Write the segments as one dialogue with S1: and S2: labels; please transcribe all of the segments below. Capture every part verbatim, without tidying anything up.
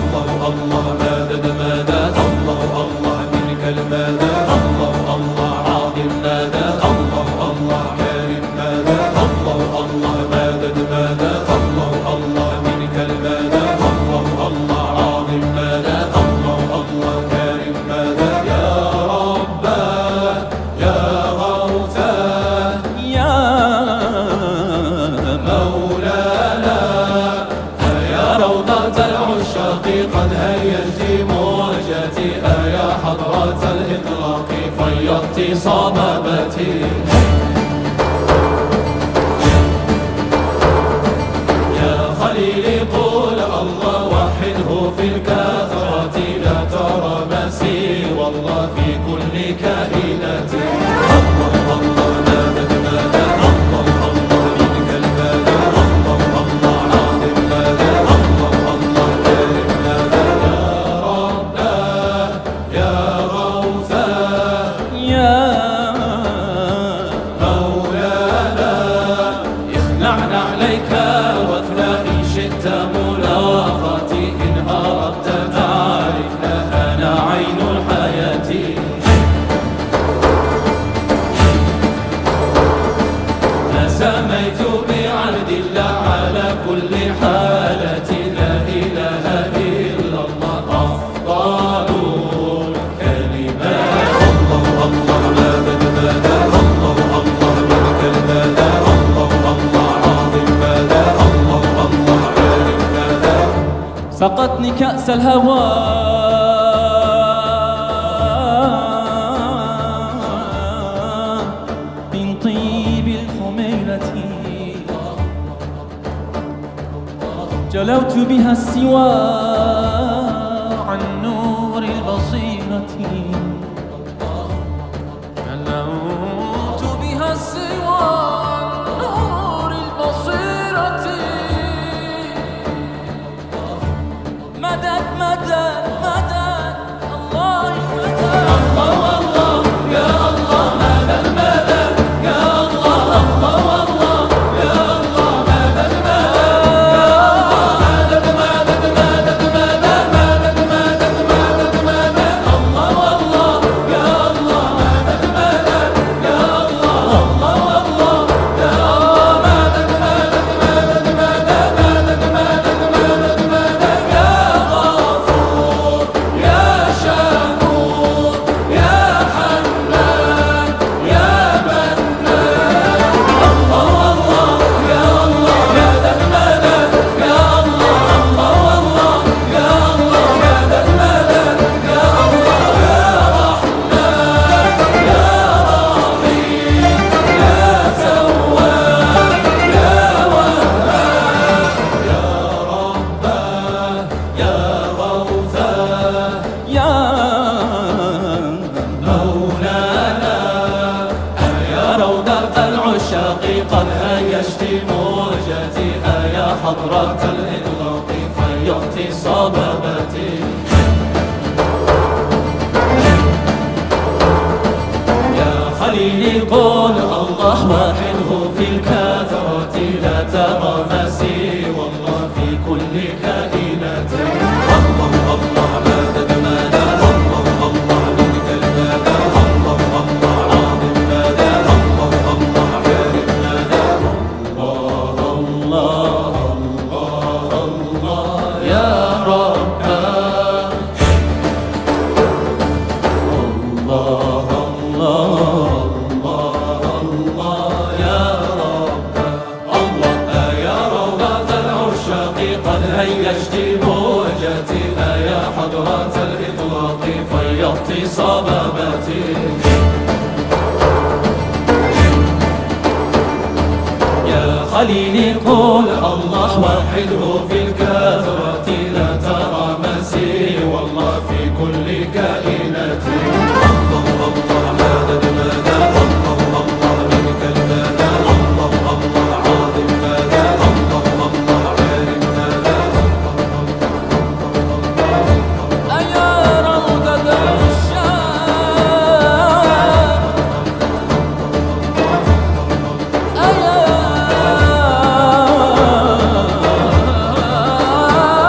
S1: الله الله مدد مدد الله الله منك المدد الله الله عظيم مدد الله الله كريم مدد الله الله مدد مدد الله الله منك المدد الله الله عظيم مدد الله الله كريم مدد يا رب يا غوثا
S2: يا
S1: مولانا يا روضة العشاق قد هيجت موجتي يا حضرة الإطلاق فيضت صبابتي يا خليلي قول الله وحده في الكثرة لا ترى مسير الله في كل كائنتي الله الله مدد مدد الله الله منك المدد الله الله عظيم مدد الله الله كريم مدد يا رب يا غوثا
S2: يا
S1: مولانا اخلعنا عليك واثنى إن شئت ملاقاتي إن أردت تعرفنا أنا عين الحياة سميت بعهد الله على كل حالة لا إله إلا الله أفضل كلمات الله الله مدد مدد الله الله منك المدد الله الله عظيم مدد الله الله كريم مدد
S2: سقتني كأس الهوى من طيب الخميلة جلوت بها السوى عن نور البصيرة جلوت بها السوى عن نور البصيرة مدد مدد مدد الله مدد
S1: الله الله يا الله مدد مدد يا الله الله الله يا الله مدد مدد مدد مدد مدد مدد مدد مدد مدد الله الله يا الله مدد مدد يا الله الله الله يا الله مدد مدد مدد مدد مدد مدد مدد يا غفور يا شكور يا حنان يا منان الله الله يا الله مدد مدد يا الله الله الله يا الله مدد مدد يا الله يا رحمن يا رحيم يا تواب يا وهاب يا رب يا غوثا
S2: يا
S1: مولانا يا روضة العشاق قد هيجت موجتي يا حضرة الإطلاق فيضت صبابتي يا خليلي قول الله وحده في الكثرة لا ترى مسير الله في كل كائنات الله الله مدد مدد الله الله منك المدد الله الله عظيم مدد الله الله كريم مدد الله الله الله الله يا رب الله الله الله الله يا رب الله يا روضة العشاق قد هيجت موجتي يا حضرة الإطلاق فيضت صبابتي يا خليلي قول الله وحده في الكثرة لا ترى مسير والله في كل كائنات الله الله مدد مدد الله الله منك المدد الله الله عظيم مدد الله الله كريم مدد
S2: أيا روضة العشاق أيا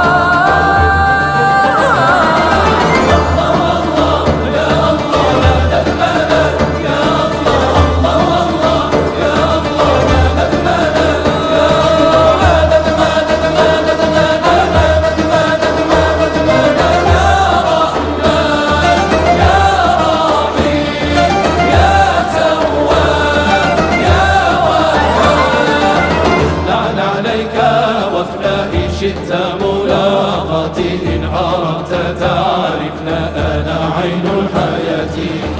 S1: الحضرات إن عرفت تعرفنا أنا عين الحياة.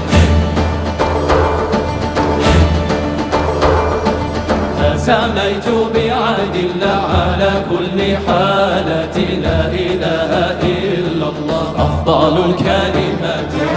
S1: سميت بعهد الله على كل حالة لا إله إلا الله أفضل الكلمات.